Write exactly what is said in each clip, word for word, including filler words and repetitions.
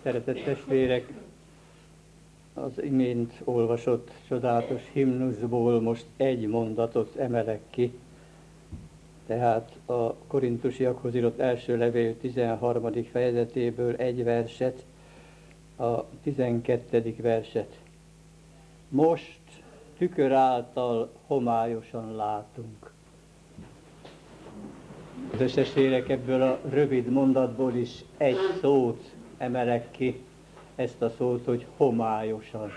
Szeretett testvérek, az imént olvasott csodálatos himnuszból most egy mondatot emelek ki, tehát a Korintusiakhoz írott első levél tizenharmadik fejezetéből egy verset, a tizenkettedik verset. Most tükör által homályosan látunk. Az testvérek, ebből a rövid mondatból is egy szót emelek ki, ezt a szót, hogy homályosan.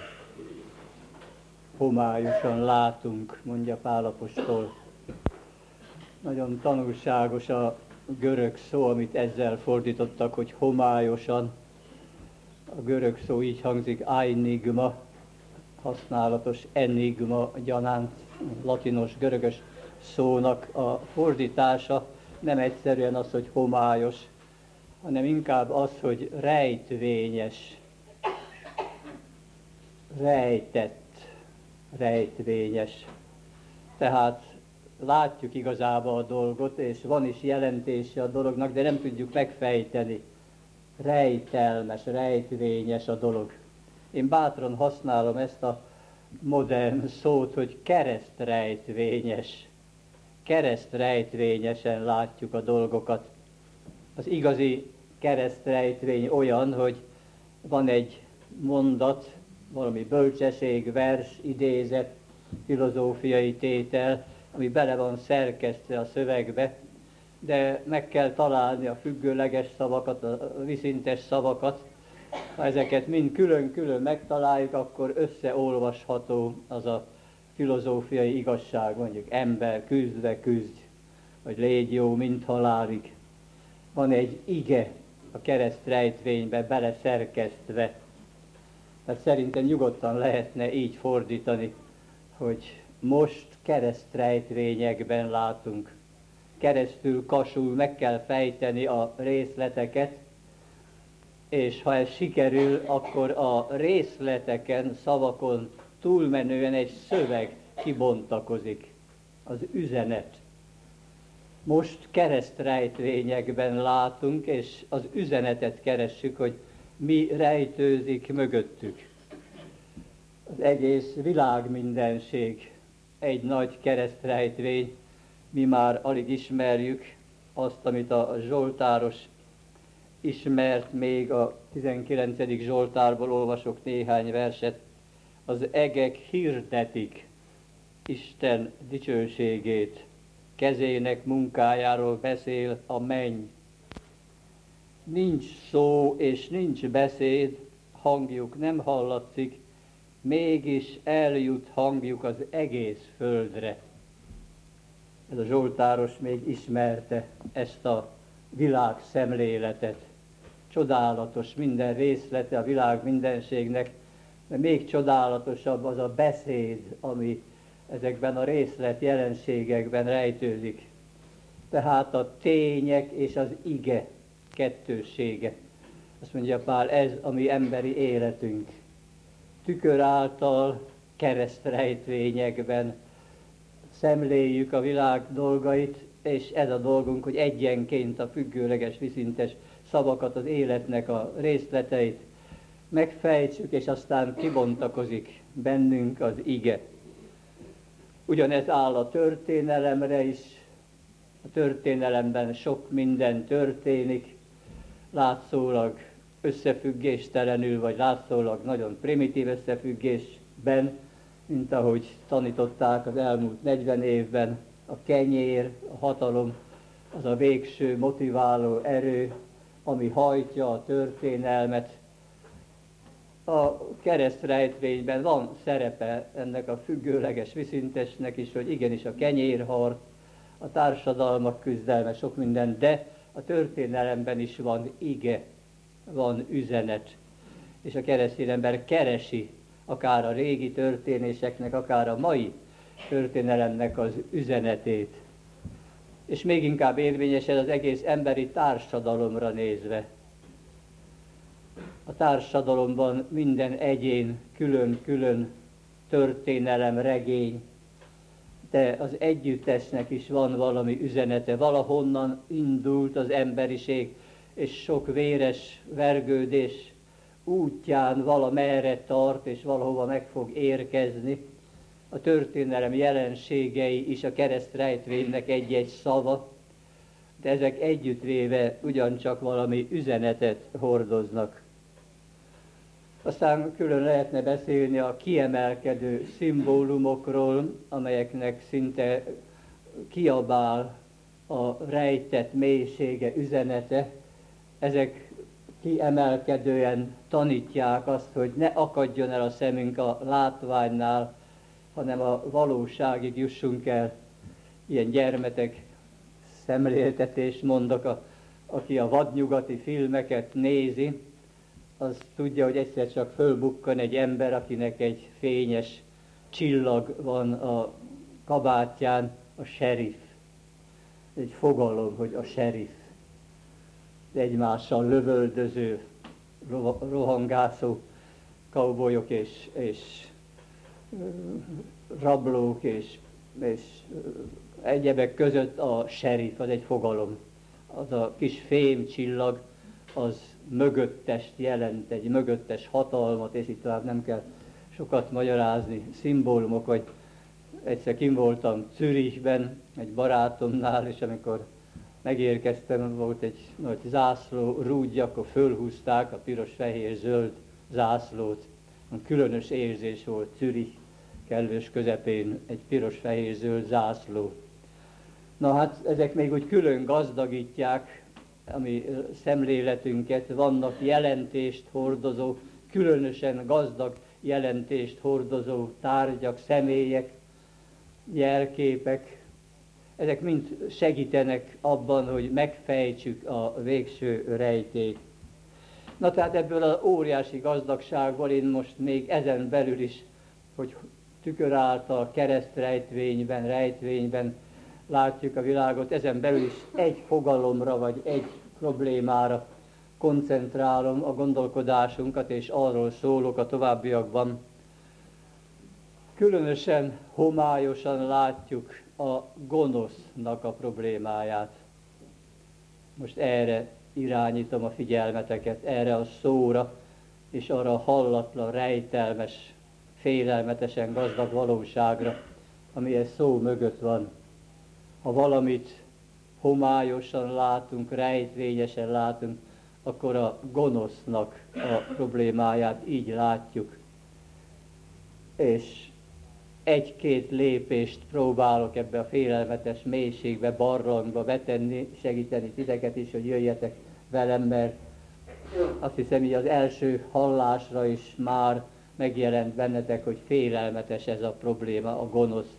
Homályosan látunk, mondja Pál apostol. Nagyon tanulságos a görög szó, amit ezzel fordítottak, hogy homályosan. A görög szó így hangzik, ainigma, használatos enigma gyanánt, latinos, görögös szónak a fordítása nem egyszerűen az, hogy homályos, hanem inkább az, hogy rejtvényes, rejtett, rejtvényes. Tehát látjuk igazából a dolgot, és van is jelentése a dolognak, de nem tudjuk megfejteni. Rejtelmes, rejtvényes a dolog. Én bátran használom ezt a modern szót, hogy keresztrejtvényes. Keresztrejtvényesen látjuk a dolgokat. Az igazi keresztrejtvény olyan, hogy van egy mondat, valami bölcsesség, vers, idézet, filozófiai tétel, ami bele van szerkesztve a szövegbe, de meg kell találni a függőleges szavakat, a viszintes szavakat. Ha ezeket mind külön-külön megtaláljuk, akkor összeolvasható az a filozófiai igazság, mondjuk ember, küzdve küzdj, vagy légy jó, mint halálig. Van egy ige a keresztrejtvénybe beleszerkesztve. Tehát szerintem nyugodtan lehetne így fordítani, hogy most keresztrejtvényekben látunk. Keresztül, kasul meg kell fejteni a részleteket, és ha ez sikerül, akkor a részleteken, szavakon túlmenően egy szöveg kibontakozik, az üzenet. Most keresztrejtvényekben látunk, és az üzenetet keressük, hogy mi rejtőzik mögöttük. Az egész világmindenség egy nagy keresztrejtvény, mi már alig ismerjük azt, amit a Zsoltáros ismert, még a tizenkilencedik Zsoltárból olvasok néhány verset. Az egek hirdetik Isten dicsőségét, kezének munkájáról beszél a menny. Nincs szó és nincs beszéd, hangjuk nem hallatszik, mégis eljut hangjuk az egész földre. Ez a Zsoltáros még ismerte ezt a világ szemléletet. Csodálatos minden részlete a világ mindenségnek, de még csodálatosabb az a beszéd, ami ezekben a részlet jelenségekben rejtőzik. Tehát a tények és az ige kettőssége. Azt mondja Pál, ez a mi emberi életünk. Tükör által, keresztrejtvényekben szemléljük a világ dolgait, és ez a dolgunk, hogy egyenként a függőleges, viszintes szavakat, az életnek a részleteit megfejtsük, és aztán kibontakozik bennünk az ige. Ugyanez áll a történelemre is. A történelemben sok minden történik, látszólag összefüggéstelenül, vagy látszólag nagyon primitív összefüggésben, mint ahogy tanították az elmúlt negyven évben, a kenyér, a hatalom, az a végső motiváló erő, ami hajtja a történelmet. A keresztrejtvényben van szerepe ennek a függőleges viszintesnek is, hogy igenis a kenyérharc, a társadalmak küzdelme, sok minden, de a történelemben is van ige, van üzenet. És a keresztény ember keresi akár a régi történéseknek, akár a mai történelemnek az üzenetét. És még inkább érvényes ez az egész emberi társadalomra nézve. A társadalomban minden egyén külön-külön történelem, regény, de az együttesnek is van valami üzenete. Valahonnan indult az emberiség, és sok véres vergődés útján valamerre tart, és valahova meg fog érkezni. A történelem jelenségei is a keresztrejtvénynek egy-egy szava, de ezek együttvéve ugyancsak valami üzenetet hordoznak. Aztán külön lehetne beszélni a kiemelkedő szimbólumokról, amelyeknek szinte kiabál a rejtett mélysége üzenete. Ezek kiemelkedően tanítják azt, hogy ne akadjon el a szemünk a látványnál, hanem a valóságig jussunk el. Ilyen gyermetek szemléltetést mondok, a, aki a vadnyugati filmeket nézi, az tudja, hogy egyszer csak fölbukkan egy ember, akinek egy fényes csillag van a kabátján, a sheriff. Egy fogalom, hogy a sheriff. Egymással lövöldöző, rohangászó kaubolyok és, és rablók és, és egyebek között a sheriff, az egy fogalom. Az a kis fémcsillag, az mögöttest jelent, egy mögöttes hatalmat, és itt tovább nem kell sokat magyarázni, szimbólumok, hogy egyszer kim voltam Zürichben, egy barátomnál, és amikor megérkeztem, volt egy nagy zászló rúdja, akkor fölhúzták a piros, fehér, zöld zászlót. Különös érzés volt Zürich kellős közepén egy piros, fehér, zöld zászló. Na hát ezek még úgy külön gazdagítják a mi szemléletünket, vannak jelentést hordozó, különösen gazdag jelentést hordozó tárgyak, személyek, jelképek. Ezek mind segítenek abban, hogy megfejtsük a végső rejtélyt. Na tehát ebből az óriási gazdagságból én most még ezen belül is, hogy tükör által keresztrejtvényben, rejtvényben látjuk a világot, ezen belül is egy fogalomra vagy egy problémára koncentrálom a gondolkodásunkat, és arról szólok a továbbiakban. Különösen homályosan látjuk a gonosznak a problémáját. Most erre irányítom a figyelmeteket, erre a szóra, és arra a hallatlan, rejtelmes, félelmetesen gazdag valóságra, ami egy szó mögött van. Ha valamit homályosan látunk, rejtvényesen látunk, akkor a gonosznak a problémáját így látjuk. És egy-két lépést próbálok ebbe a félelmetes mélységbe, barlangba betenni, segíteni titeket is, hogy jöjjetek velem, mert azt hiszem, hogy az első hallásra is már megjelent bennetek, hogy félelmetes ez a probléma, a gonosz.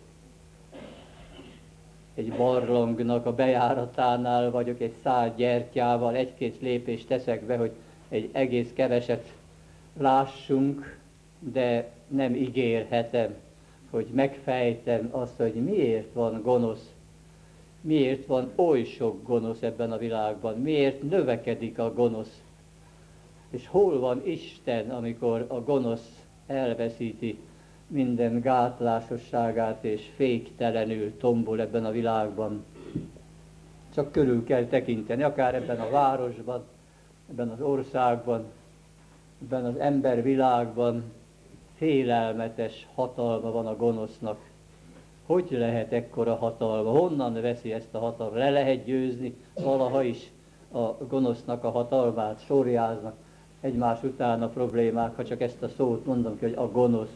Egy barlangnak a bejáratánál vagyok egy szál gyertyával, egy-két lépést teszek be, hogy egy egész keveset lássunk, de nem ígérhetem, hogy megfejtem azt, hogy miért van gonosz, miért van oly sok gonosz ebben a világban, miért növekedik a gonosz, és hol van Isten, amikor a gonosz elveszíti minden gátlásosságát, és féktelenül tombol ebben a világban. Csak körül kell tekinteni, akár ebben a városban, ebben az országban, ebben az embervilágban, félelmetes hatalma van a gonosznak. Hogy lehet ekkora hatalma? Honnan veszi ezt a hatalmat? Le lehet győzni valaha is a gonosznak a hatalmát? Sorjáznak egymás után a problémák, ha csak ezt a szót mondom ki, hogy a gonosz.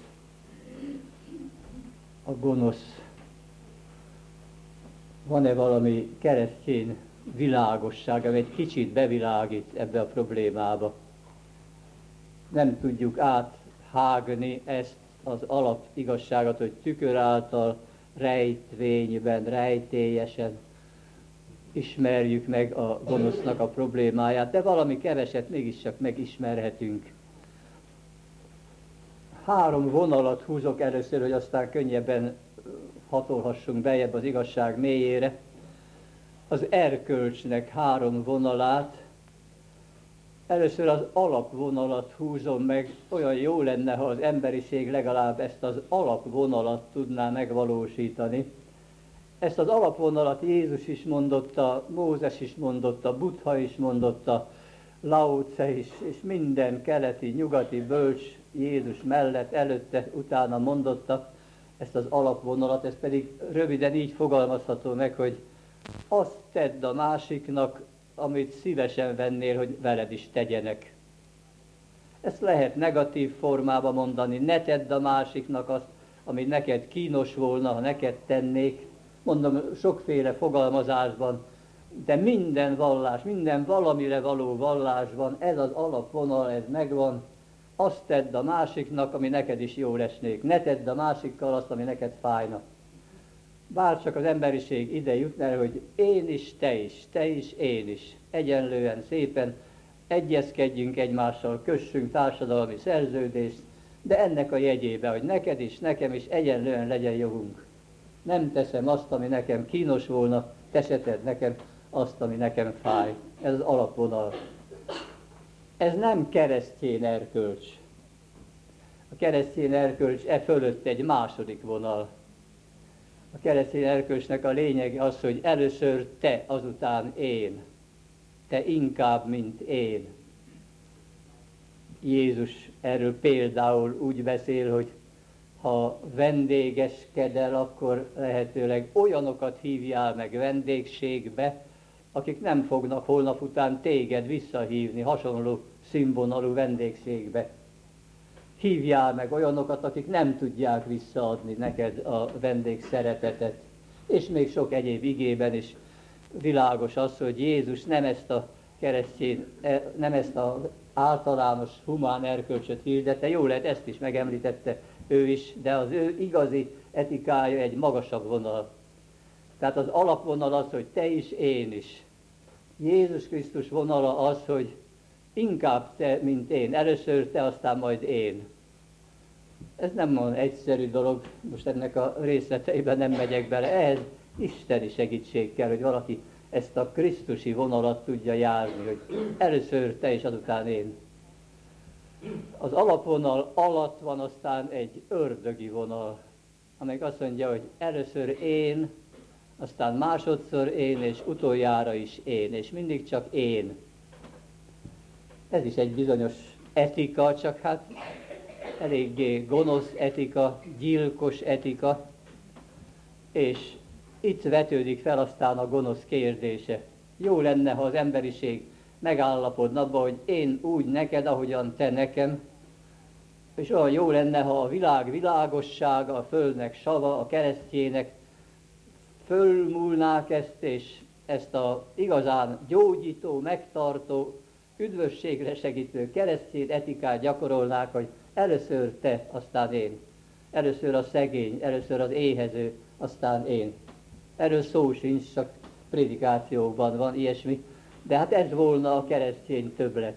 A gonosz. Van-e valami keresztény világosság, ami egy kicsit bevilágít ebbe a problémába? Nem tudjuk áthágni ezt az alapigazságot, hogy tükör által, rejtvényben, rejtélyesen ismerjük meg a gonosznak a problémáját, de valami keveset mégiscsak megismerhetünk. Három vonalat húzok először, hogy aztán könnyebben hatolhassunk bejebb az igazság mélyére. Az erkölcsnek három vonalát. Először az alapvonalat húzom meg, olyan jó lenne, ha az emberiség legalább ezt az alapvonalat tudná megvalósítani. Ezt az alapvonalat Jézus is mondotta, Mózes is mondotta, Buddha is mondotta, Lao Tse is, és minden keleti, nyugati bölcs Jézus mellett, előtte, utána mondotta ezt az alapvonalat, ez pedig röviden így fogalmazható meg, hogy azt tedd a másiknak, amit szívesen vennél, hogy veled is tegyenek. Ezt lehet negatív formában mondani, ne tedd a másiknak azt, ami neked kínos volna, ha neked tennék. Mondom, sokféle fogalmazásban, de minden vallás, minden valamire való vallásban ez az alapvonal, ez megvan. Azt tedd a másiknak, ami neked is jól esnék. Ne tedd a másikkal azt, ami neked fájna. Bárcsak az emberiség ide jutna, hogy én is, te is, te is, én is. Egyenlően, szépen egyezkedjünk egymással, kössünk társadalmi szerződést, de ennek a jegyébe, hogy neked is, nekem is egyenlően legyen jogunk. Nem teszem azt, ami nekem kínos volna, te se tedd nekem azt, ami nekem fáj. Ez az alapvonal. Ez nem keresztény erkölcs. A keresztény erkölcs e fölött egy második vonal. A keresztény erkölcsnek a lényege az, hogy először te, azután én. Te inkább, mint én. Jézus erről például úgy beszél, hogy ha vendégeskedel, akkor lehetőleg olyanokat hívjál meg vendégségbe, akik nem fognak holnap után téged visszahívni hasonló színvonalú vendégségbe. Hívjál meg olyanokat, akik nem tudják visszaadni neked a vendégszeretetet. És még sok egyéb igében is világos az, hogy Jézus nem ezt a keresztény, nem ezt az általános humán erkölcsöt hirdette, jó lehet, ezt is megemlítette ő is, de az ő igazi etikája egy magasabb vonal. Tehát az alapvonal az, hogy te is, én is. Jézus Krisztus vonala az, hogy inkább te, mint én. Először te, aztán majd én. Ez nem olyan egyszerű dolog, most ennek a részleteiben nem megyek bele. Ehhez isteni segítség kell, hogy valaki ezt a krisztusi vonalat tudja járni, hogy először te és azután én. Az alapvonal alatt van aztán egy ördögi vonal, amely azt mondja, hogy először én, aztán másodszor én, és utoljára is én, és mindig csak én. Ez is egy bizonyos etika, csak hát eléggé gonosz etika, gyilkos etika, és itt vetődik fel aztán a gonosz kérdése. Jó lenne, ha az emberiség megállapodna abba, hogy én úgy neked, ahogyan te nekem, és olyan jó lenne, ha a világ világossága, a földnek sava, a keresztjének fölmúlnák ezt, és ezt a igazán gyógyító, megtartó, üdvösségre segítő keresztény etikát gyakorolnák, hogy először te, aztán én. Először a szegény, először az éhező, aztán én. Erről szó sincs, csak prédikációkban van ilyesmi, de hát ez volna a keresztény többlet.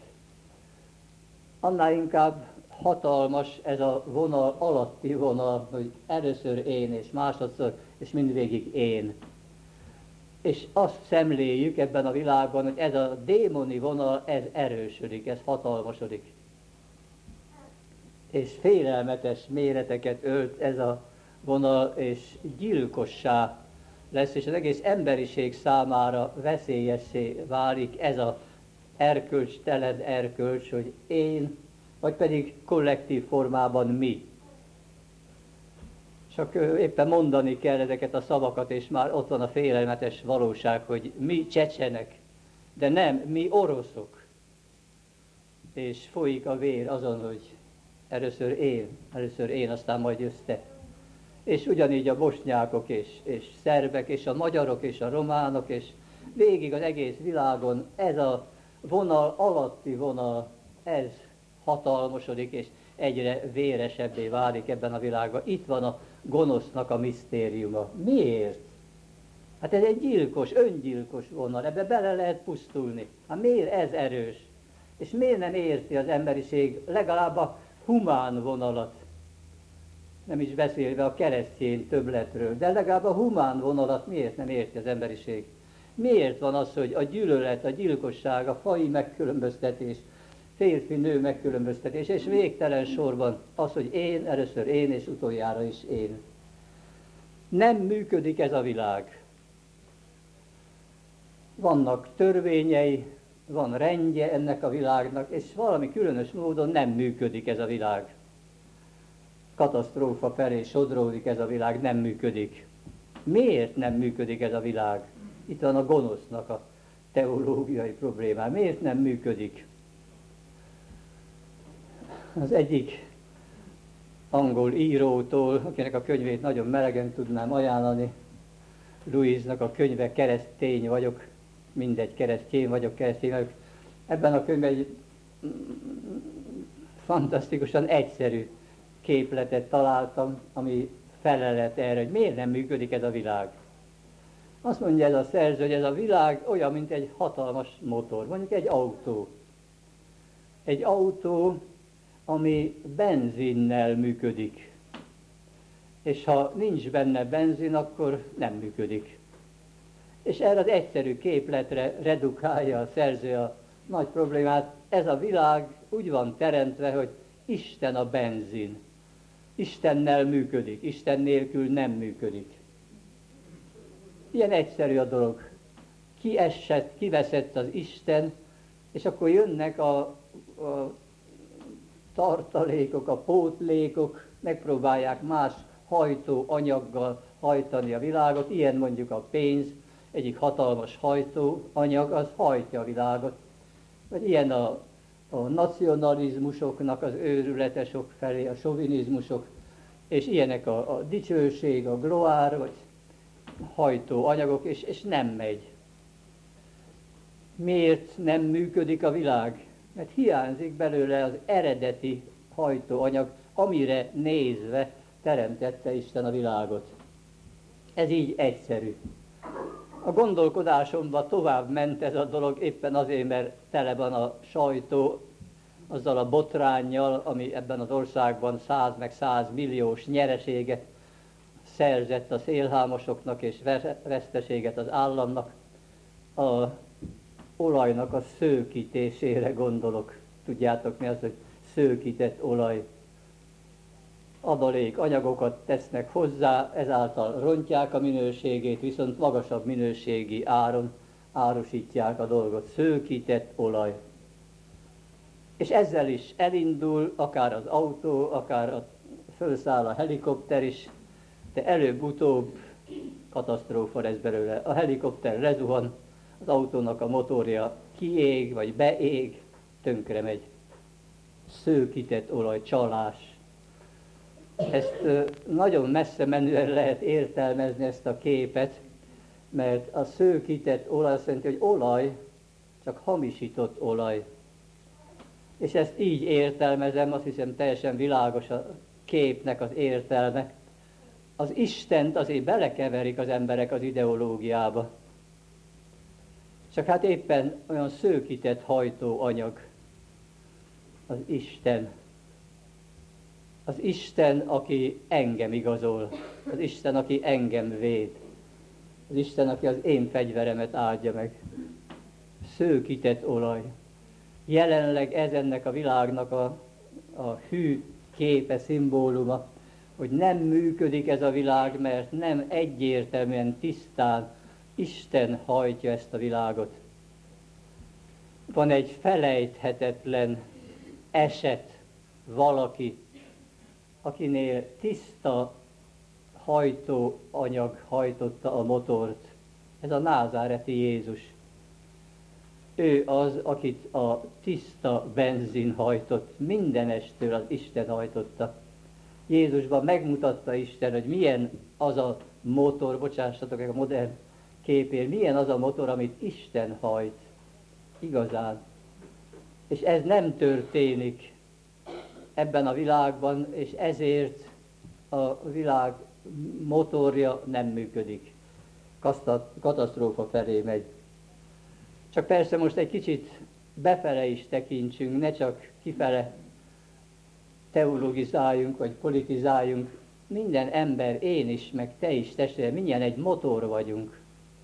Annál inkább hatalmas ez a vonal, alatti vonal, hogy először én, és másodszor, és mindvégig én. És azt szemléljük ebben a világban, hogy ez a démoni vonal, ez erősödik, ez hatalmasodik. És félelmetes méreteket ölt ez a vonal, és gyilkossá lesz, és az egész emberiség számára veszélyessé válik ez az erkölcstelen erkölcs, hogy én, vagy pedig kollektív formában mi. Csak éppen mondani kell ezeket a szavakat, és már ott van a félelmetes valóság, hogy mi csecsenek, de nem, mi oroszok. És folyik a vér azon, hogy először én, először én, aztán majd jössz te. És ugyanígy a bosnyákok, és, és szerbek, és a magyarok, és a románok, és végig az egész világon ez a vonal, alatti vonal, ez hatalmasodik, és egyre véresebbé válik ebben a világban. Itt van a gonosznak a misztériuma. Miért? Hát ez egy gyilkos, öngyilkos vonal, ebbe bele lehet pusztulni. Hát miért ez erős? És miért nem érti az emberiség legalább a humán vonalat? Nem is beszélve a keresztény többletről, de legalább a humán vonalat miért nem érti az emberiség? Miért van az, hogy a gyűlölet, a gyilkosság, a faji megkülönböztetés, férfi-nő megkülönböztetés, és végtelen sorban az, hogy én, először én, és utoljára is én. Nem működik ez a világ. Vannak törvényei, van rendje ennek a világnak, és valami különös módon nem működik ez a világ. Katasztrófa felé sodródik ez a világ, nem működik. Miért nem működik ez a világ? Itt van a gonosznak a teológiai problémája. Miért nem működik? Az egyik angol írótól, akinek a könyvét nagyon melegen tudnám ajánlani, Louisnak a könyve Keresztény vagyok, mindegy, keresztény vagyok, keresztény vagyok. Ebben a könyvben egy fantasztikusan egyszerű képletet találtam, ami felelet erre, hogy miért nem működik ez a világ. Azt mondja ez a szerző, hogy ez a világ olyan, mint egy hatalmas motor, mondjuk egy autó. Egy autó, ami benzinnel működik. És ha nincs benne benzin, akkor nem működik. És erre az egyszerű képletre redukálja a szerző a nagy problémát. Ez a világ úgy van teremtve, hogy Isten a benzin. Istennel működik, Isten nélkül nem működik. Ilyen egyszerű a dolog. Kiesett, kiveszett az Isten, és akkor jönnek a, a tartalékok, a pótlékok, megpróbálják más hajtó anyaggal hajtani a világot, ilyen mondjuk a pénz, egyik hatalmas hajtóanyag, az hajtja a világot. Vagy ilyen a, a nacionalizmusoknak az őrülete sok felé, a sovinizmusok, és ilyenek a, a dicsőség, a gloár, vagy hajtóanyagok, és, és nem megy. Miért nem működik a világ? Mert hiányzik belőle az eredeti hajtóanyag, amire nézve teremtette Isten a világot. Ez így egyszerű. A gondolkodásomban tovább ment ez a dolog éppen azért, mert tele van a sajtó azzal a botránnyal, ami ebben az országban száz meg száz milliós nyereséget szerzett a szélhámosoknak és veszteséget az államnak. A olajnak a szőkítésére gondolok. Tudjátok mi az, hogy szőkített olaj? Adalék anyagokat tesznek hozzá, ezáltal rontják a minőségét, viszont magasabb minőségi áron árusítják a dolgot. Szőkített olaj. És ezzel is elindul akár az autó, akár a, fölszáll a helikopter is, de előbb-utóbb katasztrófa lesz belőle. A helikopter lezuhan, az autónak a motorja kiég, vagy beég, tönkre megy. Szőkített olaj, csalás. Ezt nagyon messze menően lehet értelmezni, ezt a képet, mert a szőkített olaj azt jelenti, hogy olaj, csak hamisított olaj. És ezt így értelmezem, azt hiszem teljesen világos a képnek az értelme. Az Istent azért belekeverik az emberek az ideológiába. Csak hát éppen olyan szőkített hajtóanyag az Isten. Az Isten, aki engem igazol. Az Isten, aki engem véd. Az Isten, aki az én fegyveremet áldja meg. Szőkített olaj. Jelenleg ez ennek a világnak a, a hű képe, szimbóluma, hogy nem működik ez a világ, mert nem egyértelműen, tisztán Isten hajtja ezt a világot. Van egy felejthetetlen eset, valaki, akinél tiszta hajtóanyag hajtotta a motort. Ez a názáreti Jézus. Ő az, akit a tiszta benzin hajtott, mindenestől az Isten hajtotta. Jézusban megmutatta Isten, hogy milyen az a motor, bocsássatok a modern képért, milyen az a motor, amit Isten hajt. Igazán. És ez nem történik ebben a világban, és ezért a világ motorja nem működik. Katasztrófa felé megy. Csak persze most egy kicsit befele is tekintsünk, ne csak kifele teologizáljunk, vagy politizáljunk. Minden ember, én is, meg te is, testvérem, mindjárt egy motor vagyunk.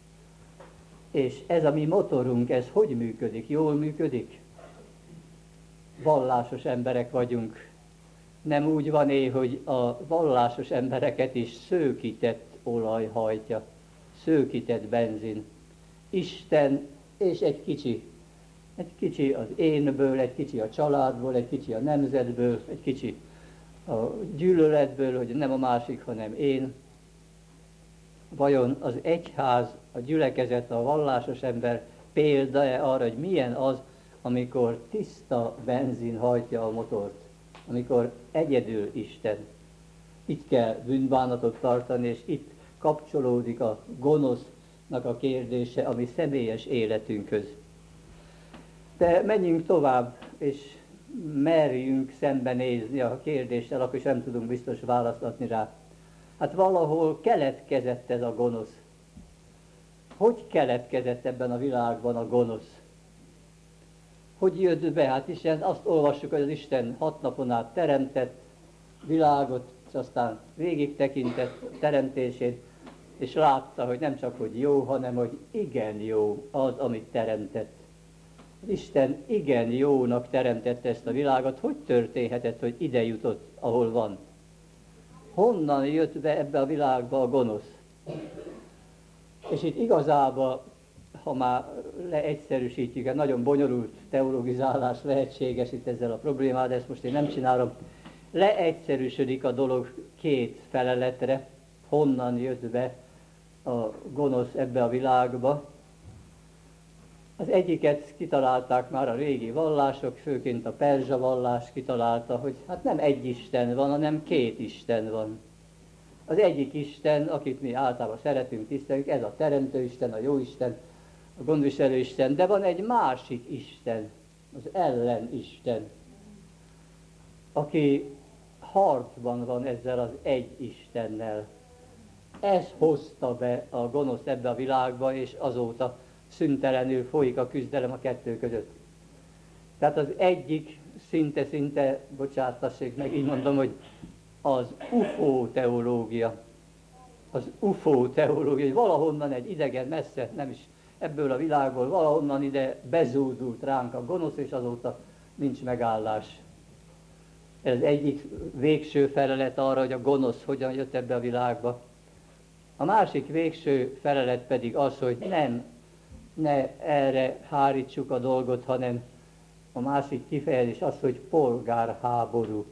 És ez a mi motorunk, ez hogy működik? Jól működik? Vallásos emberek vagyunk. Nem úgy van-e, hogy a vallásos embereket is szőkített olaj hajtja, szőkített benzin. Isten és egy kicsi Egy kicsi az énből, egy kicsi a családból, egy kicsi a nemzetből, egy kicsi a gyűlöletből, hogy nem a másik, hanem én. Vajon az egyház, a gyülekezet, a vallásos ember példa-e arra, hogy milyen az, amikor tiszta benzin hajtja a motort, amikor egyedül Isten. Itt kell bűnbánatot tartani, és itt kapcsolódik a gonosznak a kérdése a mi személyes életünkhöz. De menjünk tovább, és merjünk szembenézni a kérdéssel, akkor is nem tudunk biztos választ adni rá. Hát valahol keletkezett ez a gonosz. Hogy keletkezett ebben a világban a gonosz? Hogy jött be? Hát Isten, azt olvassuk, hogy az Isten hat napon át teremtett világot, és aztán végig tekintett teremtését, és látta, hogy nem csak, hogy jó, hanem, hogy igen jó az, amit teremtett. Az Isten igen jónak teremtette ezt a világot. Hogy történhetett, hogy ide jutott, ahol van? Honnan jött be ebbe a világba a gonosz? És itt igazából, ha már leegyszerűsítjük, nagyon bonyolult teologizálás lehetséges itt ezzel a problémával, de ezt most én nem csinálom. Leegyszerűsödik a dolog két feleletre, honnan jött be a gonosz ebbe a világba. Az egyiket kitalálták már a régi vallások, főként a perzsa vallás kitalálta, hogy hát nem egy Isten van, hanem két Isten van. Az egyik Isten, akit mi általában szeretünk, tiszteljük, ez a teremtő Isten, a jó Isten, a gondviselő Isten, de van egy másik Isten, az ellen Isten, aki harcban van ezzel az egy Istennel. Ez hozta be a gonosz ebbe a világba, és azóta szüntelenül folyik a küzdelem a kettő között. Tehát az egyik szinte-szinte, bocsátassék meg, így mondom, hogy az ufó teológia. Az ufó teológia, hogy valahonnan egy idegen messze, nem is ebből a világból, valahonnan ide bezúdult ránk a gonosz, és azóta nincs megállás. Ez egyik végső felelet arra, hogy a gonosz hogyan jött ebbe a világba. A másik végső felelet pedig az, hogy nem, ne erre hárítsuk a dolgot, hanem a másik kifejezés az, hogy polgárháború.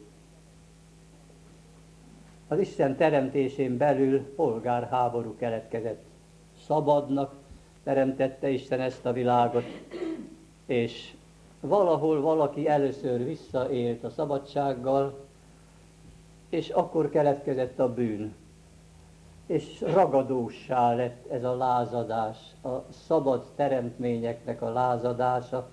Az Isten teremtésén belül polgárháború keletkezett. Szabadnak teremtette Isten ezt a világot, és valahol valaki először visszaélt a szabadsággal, és akkor keletkezett a bűn. És ragadóssá lett ez a lázadás, a szabad teremtményeknek a lázadása,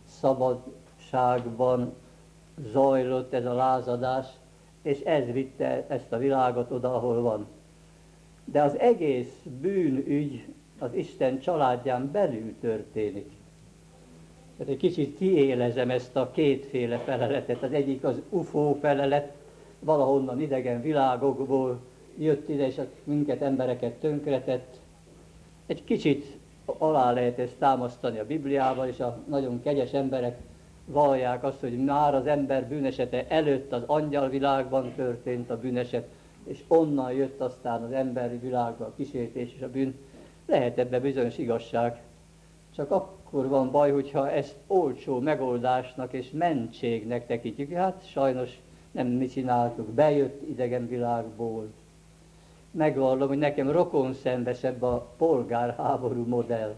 szabadságban zajlott ez a lázadás, és ez vitte ezt a világot oda, ahol van. De az egész bűnügy az Isten családján belül történik. Tehát egy kicsit kiélezem ezt a kétféle feleletet. Az egyik az ufó felelet, valahonnan idegen világokból jött ide, és minket, embereket tönkretett. Egy kicsit alá lehet ezt támasztani a Bibliával, és a nagyon kegyes emberek vallják azt, hogy már az ember bűnesete előtt az angyalvilágban történt a bűneset, és onnan jött aztán az emberi világba a kísértés és a bűn. Lehet ebben bizonyos igazság. Csak akkor van baj, hogyha ezt olcsó megoldásnak és mentségnek tekintjük. Hát sajnos nem mi csináltuk, bejött idegen világból. Megvallom, hogy nekem rokonszenvesebb a polgárháború modell.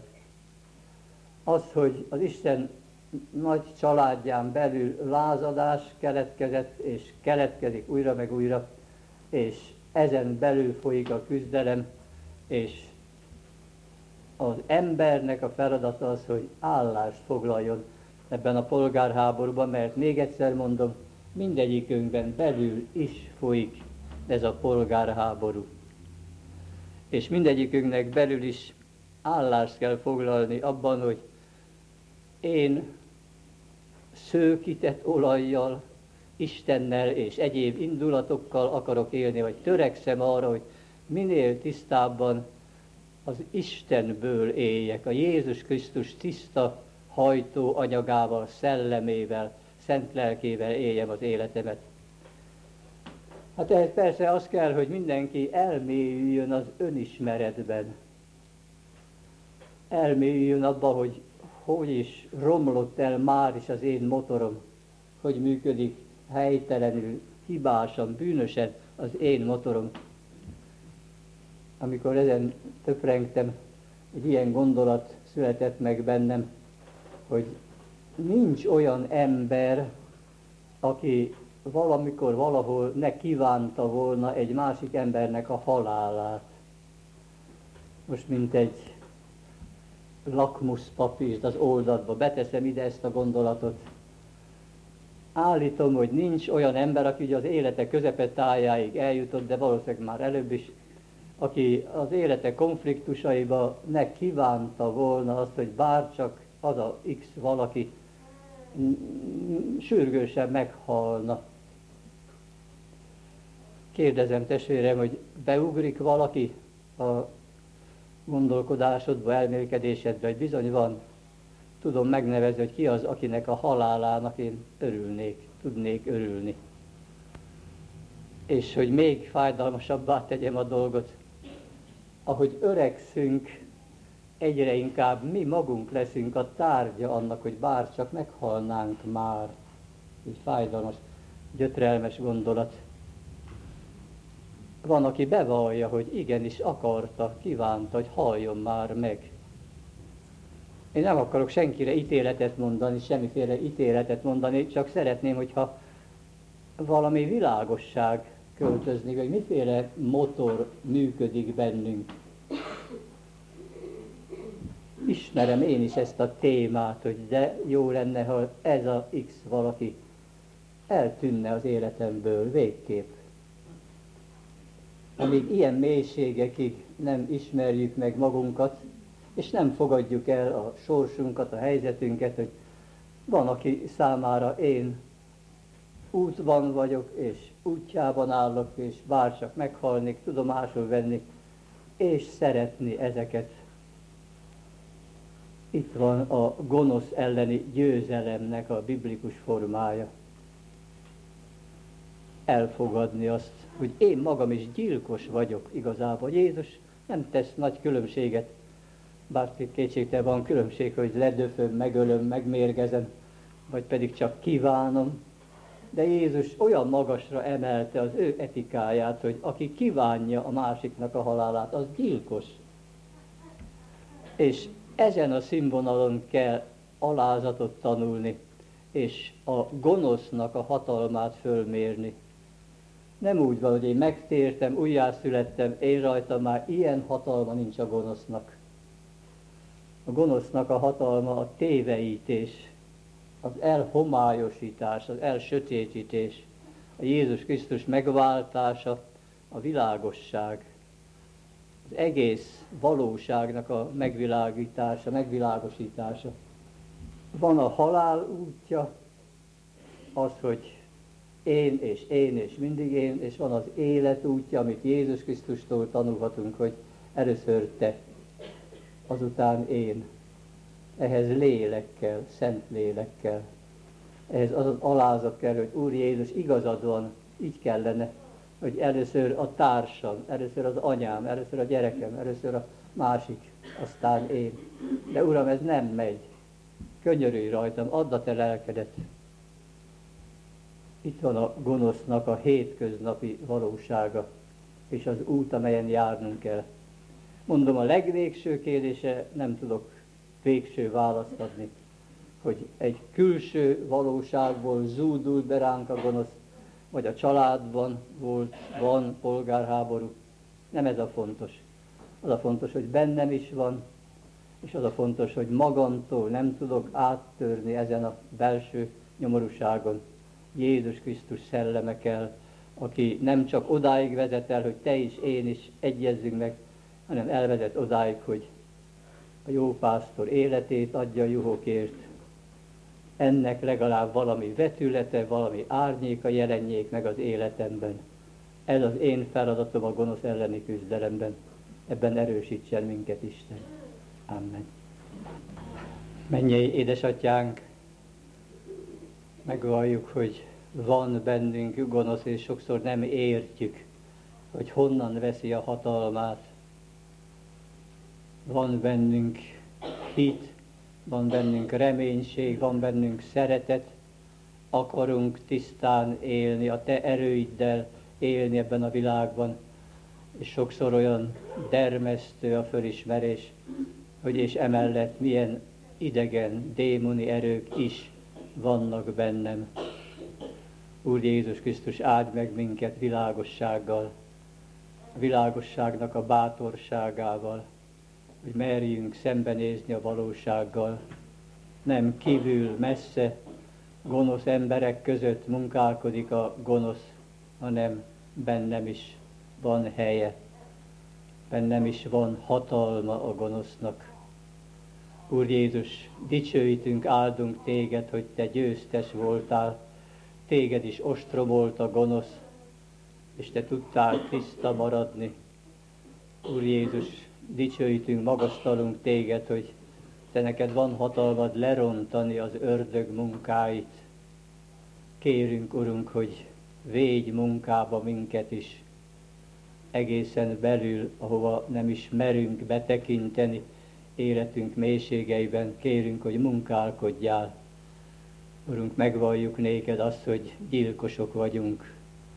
Az, hogy az Isten nagy családján belül lázadás keletkezett, és keletkezik újra meg újra, és ezen belül folyik a küzdelem, és az embernek a feladata az, hogy állást foglaljon ebben a polgárháborúban, mert még egyszer mondom, mindegyikünkben belül is folyik ez a polgárháború. És mindegyikünknek belül is állást kell foglalni abban, hogy én szőkített olajjal, Istennel és egyéb indulatokkal akarok élni, vagy törekszem arra, hogy minél tisztábban az Istenből éljek, a Jézus Krisztus tiszta hajtó anyagával, szellemével, szent lelkével éljem az életemet. Hát ehhez persze az kell, hogy mindenki elmélyüljön az önismeretben. Elmélyüljön abba, hogy hogy is romlott el már is az én motorom, hogy működik helytelenül, hibásan, bűnösen az én motorom. Amikor ezen töprengtem, egy ilyen gondolat született meg bennem, hogy nincs olyan ember, aki valamikor, valahol ne kívánta volna egy másik embernek a halálát. Most mint egy lakmuszpapírt az oldatba, beteszem ide ezt a gondolatot. Állítom, hogy nincs olyan ember, aki ugye az élete közepetájáig eljutott, de valószínűleg már előbb is, aki az élete konfliktusaiba ne kívánta volna azt, hogy bárcsak az a X valaki sürgősen meghalna. Kérdezem testvérem, hogy beugrik valaki a gondolkodásodba, elmélkedésedbe, hogy bizony van. Tudom megnevezni, hogy ki az, akinek a halálának én örülnék, tudnék örülni. És hogy még fájdalmasabbá tegyem a dolgot, ahogy öregszünk, egyre inkább mi magunk leszünk a tárgya annak, hogy bárcsak meghalnánk már. Egy fájdalmas, gyötrelmes gondolat. Van, aki bevallja, hogy igenis akarta, kívánta, hogy haljon már meg. Én nem akarok senkire ítéletet mondani, semmiféle ítéletet mondani, csak szeretném, hogyha valami világosság költözni, hogy miféle motor működik bennünk. Ismerem én is ezt a témát, hogy de jó lenne, ha ez a X valaki eltűnne az életemből végképp. Amíg ilyen mélységekig nem ismerjük meg magunkat, és nem fogadjuk el a sorsunkat, a helyzetünket, hogy van, aki számára én útban vagyok, és útjában állok, és bárcsak meghalnék, tudomásul venni, és szeretni ezeket. Itt van a gonosz elleni győzelemnek a biblikus formája. Elfogadni azt, hogy én magam is gyilkos vagyok igazából. Jézus nem tesz nagy különbséget, bár kétségtelen van különbség, hogy ledöföm, megölöm, megmérgezem, vagy pedig csak kívánom. De Jézus olyan magasra emelte az ő etikáját, hogy aki kívánja a másiknak a halálát, az gyilkos. És ezen a színvonalon kell alázatot tanulni, és a gonosznak a hatalmát fölmérni. Nem úgy van, hogy én megtértem, újjászülettem, én rajtam már ilyen hatalma nincs a gonosznak. A gonosznak a hatalma a téveítés, az elhomályosítás, az elsötétítés, a Jézus Krisztus megváltása, a világosság, az egész valóságnak a megvilágítása, megvilágosítása. Van a halál útja, az, hogy én és én és mindig én, és van az élet útja, amit Jézus Krisztustól tanulhatunk, hogy először te, azután én. Ehhez lélekkel, szent lélekkel. Ehhez az az alázat kell, hogy Úr Jézus, igazad van, így kellene, hogy először a társam, először az anyám, először a gyerekem, először a másik, aztán én. De Uram, ez nem megy. Könyörülj rajtam, add a te lelkedet. Itt van a gonosznak a hétköznapi valósága, és az út, amelyen járnunk kell. Mondom, a legvégső kérdése nem tudok végső választ adni, hogy egy külső valóságból zúdult be ránk a gonosz, vagy a családban volt, van polgárháború. Nem ez a fontos. Az a fontos, hogy bennem is van, és az a fontos, hogy magamtól nem tudok áttörni ezen a belső nyomorúságon. Jézus Krisztus szelleme kell, aki nem csak odáig vezet el, hogy te is, én is egyezzünk meg, hanem elvezet odáig, hogy a jó pásztor életét adja a juhokért. Ennek legalább valami vetülete, valami árnyéka jelenjék meg az életemben. Ez az én feladatom a gonosz elleni küzdelemben. Ebben erősítsen minket Isten. Amen. Mennyei édesatyánk, megvalljuk, hogy van bennünk gonosz, és sokszor nem értjük, hogy honnan veszi a hatalmát. Van bennünk hit, van bennünk reménység, van bennünk szeretet, akarunk tisztán élni, a Te erőiddel élni ebben a világban, és sokszor olyan dermesztő a fölismerés, hogy és emellett milyen idegen, démoni erők is vannak bennem. Úr Jézus Krisztus, áld meg minket világossággal, a világosságnak a bátorságával, hogy merjünk szembenézni a valósággal, nem kívül, messze, gonosz emberek között munkálkodik a gonosz, hanem bennem is van helye, bennem is van hatalma a gonosznak. Úr Jézus, dicsőítünk, áldunk Téged, hogy Te győztes voltál, Téged is ostromolt a gonosz, és Te tudtál tiszta maradni. Úr Jézus, dicsőítünk, magasztalunk Téged, hogy Te neked van hatalmad lerontani az ördög munkáit. Kérünk, Urunk, hogy védj munkába minket is, egészen belül, ahova nem is merünk betekinteni életünk mélységeiben, kérünk, hogy munkálkodjál. Urunk, megvalljuk néked azt, hogy gyilkosok vagyunk,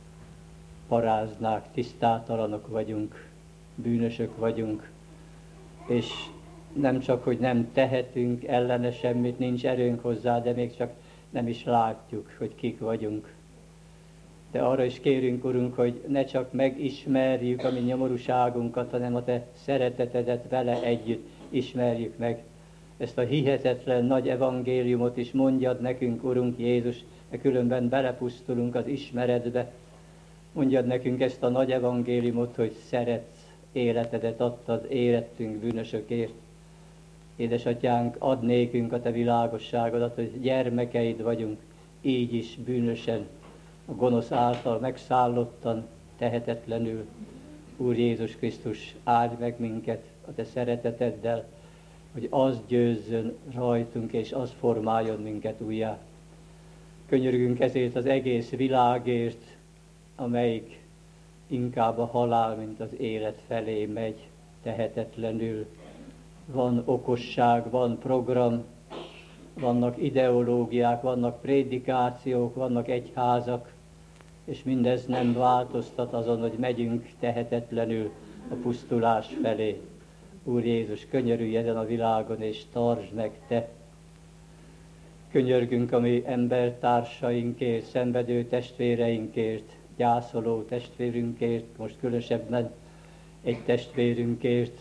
paráznák, tisztátalanok vagyunk, bűnösök vagyunk, és nem csak, hogy nem tehetünk ellene semmit, nincs erőnk hozzá, de még csak nem is látjuk, hogy kik vagyunk. De arra is kérünk, Urunk, hogy ne csak megismerjük a mi nyomorúságunkat, hanem a Te szeretetedet vele együtt ismerjük meg. Ezt a hihetetlen nagy evangéliumot is mondjad nekünk, Urunk Jézus, de különben belepusztulunk az ismeretbe. Mondjad nekünk ezt a nagy evangéliumot, hogy szeretsz, életedet adtad érettünk bűnösökért. Édesatyánk, add nékünk a Te világosságodat, hogy gyermekeid vagyunk, így is bűnösen, a gonosz által megszállottan, tehetetlenül. Úr Jézus Krisztus, áldj meg minket a Te szereteteddel, hogy az győzzön rajtunk, és az formáljon minket újjá. Könyörgünk ezért az egész világért, amelyik inkább a halál, mint az élet felé megy, tehetetlenül. Van okosság, van program, vannak ideológiák, vannak prédikációk, vannak egyházak, és mindez nem változtat azon, hogy megyünk tehetetlenül a pusztulás felé. Úr Jézus, könyörülj ezen a világon, és tartsd meg Te. Könyörgünk a mi embertársainkért, szenvedő testvéreinkért, gyászoló testvérünkért, most különösebben egy testvérünkért.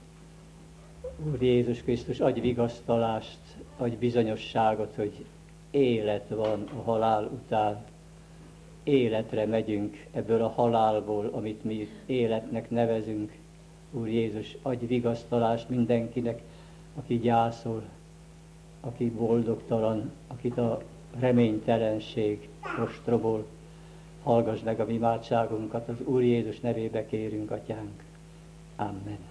Úr Jézus Krisztus, adj vigasztalást, adj bizonyosságot, hogy élet van a halál után. Életre megyünk ebből a halálból, amit mi életnek nevezünk. Úr Jézus, adj vigasztalást mindenkinek, aki gyászol, aki boldogtalan, akit a reménytelenség ostromol. Hallgass meg a mi imádságunkat, az Úr Jézus nevébe kérünk, Atyánk. Amen.